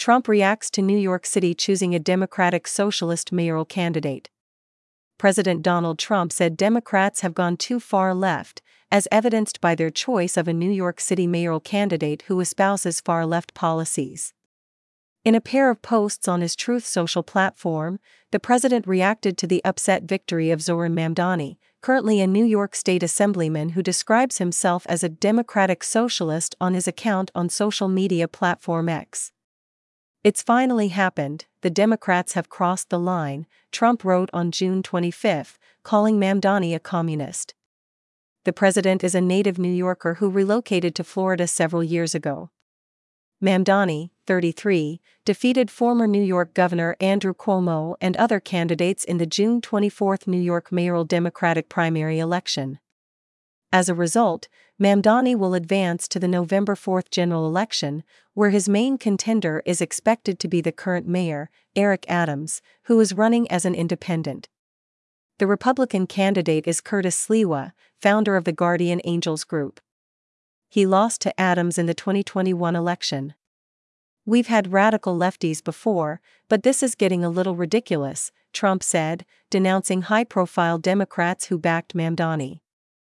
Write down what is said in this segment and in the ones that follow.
Trump reacts to New York City choosing a Democratic Socialist mayoral candidate. President Donald Trump said Democrats have gone too far left, as evidenced by their choice of a New York City mayoral candidate who espouses far-left policies. In a pair of posts on his Truth Social platform, the president reacted to the upset victory of Zohran Mamdani, currently a New York State Assemblyman who describes himself as a Democratic Socialist on his account on social media platform X. "It's finally happened, the Democrats have crossed the line," Trump wrote on June 25, calling Mamdani a communist. The president is a native New Yorker who relocated to Florida several years ago. Mamdani, 33, defeated former New York Governor Andrew Cuomo and other candidates in the June 24 New York mayoral Democratic primary election. As a result, Mamdani will advance to the November 4 general election, where his main contender is expected to be the current mayor, Eric Adams, who is running as an independent. The Republican candidate is Curtis Sliwa, founder of the Guardian Angels Group. He lost to Adams in the 2021 election. "We've had radical lefties before, but this is getting a little ridiculous," Trump said, denouncing high-profile Democrats who backed Mamdani.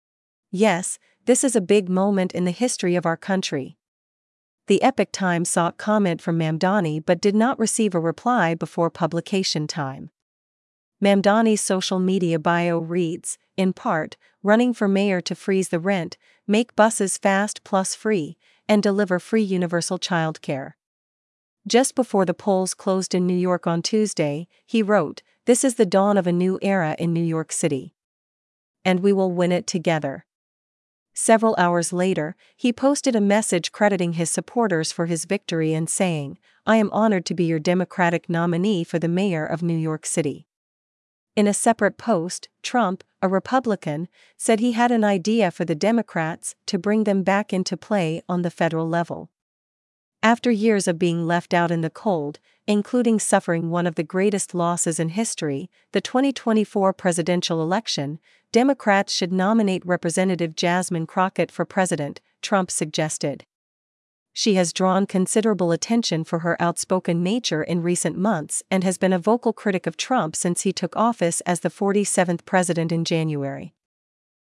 "Yes, this is a big moment in the history of our country." The Epoch Times sought comment from Mamdani but did not receive a reply before publication time. Mamdani's social media bio reads, in part, "Running for mayor to freeze the rent, make buses fast plus free, and deliver free universal childcare." Just before the polls closed in New York on Tuesday, he wrote, "This is the dawn of a new era in New York City. And we will win it together." Several hours later, he posted a message crediting his supporters for his victory and saying, "I am honored to be your Democratic nominee for the mayor of New York City." In a separate post, Trump, a Republican, said he had an idea for the Democrats to bring them back into play on the federal level. After years of being left out in the cold, including suffering one of the greatest losses in history, the 2024 presidential election, Democrats should nominate Representative Jasmine Crockett for president, Trump suggested. She has drawn considerable attention for her outspoken nature in recent months and has been a vocal critic of Trump since he took office as the 47th president in January.